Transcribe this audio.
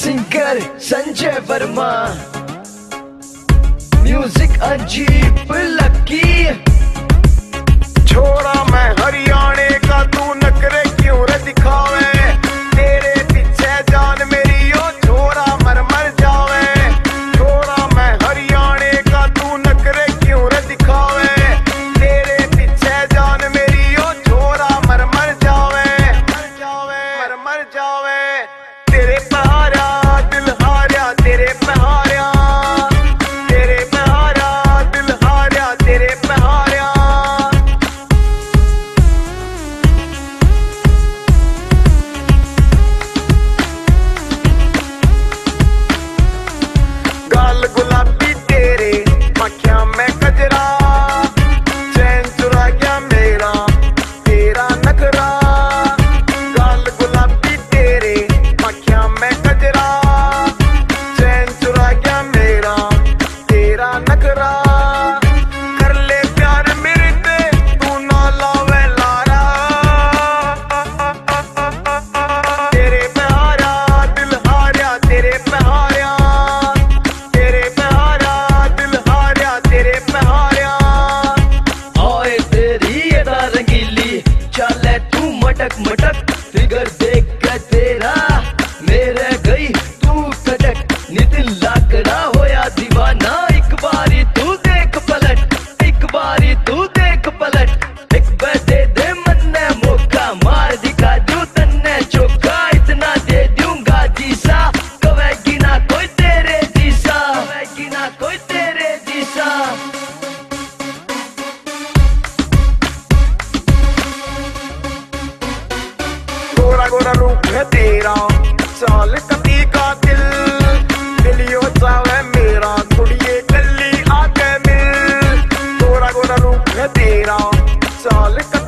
Singer Sanjay Verma, music अजीब लकी। छोड़ा मैं हरियाणे का, तू नखरे क्यों रे दिखावे, तेरे पीछे जान मेरी ओ छोरा मर मर जावे। छोड़ा मैं हरियाणे का, तू नखरे क्यों रे दिखावे, तेरे पीछे जान मेरी ओ छोरा मर मर जावे, मर मर जावे। तेरे पहाड़ा दिल हारा, तेरे पहाड़ा, तेरे पहाड़ा दिल हारा, तेरे पहाड़ा। गाल गुलाबी तेरे, आँखों में गजरा, चैन चुरा गया मेरा तेरा नखरा। गाल गुलाबी तेरे, आँखों में गजरा, चैन चुरा गया मेरा तेरा नखरा। कर ले प्यार मेरे ते, तू ना लावे लारा, तेरे पहाड़ा दिल हारा, तेरे पहाड़ा, तेरे पहाड़ा दिल हारा, तेरे पहाड़ा। ओए तेरी अदा रंगीली, चले तू मटक मटक, फिगर देख कर तेरा मेरे गई तू खटक। नितिन लाकड़ा होया दीवाना, एक बारी तू देख पलट, एक बारी तू देख पलट। एक बार दे दे मन्ने मौका, मार दिखा दूं तन्ने चौका। इतना दे दूंगा जीसा, कवेगी ना कोई तेरे जीसा, कवेगी ना कोई तेरे जीसा। गोरा गोरा रूप है तेरा, चाल कती का दिल, दिलियो चावे मेरा कुड़िए गली आके मिल। गोरा गोरा रूप है तेरा, चाल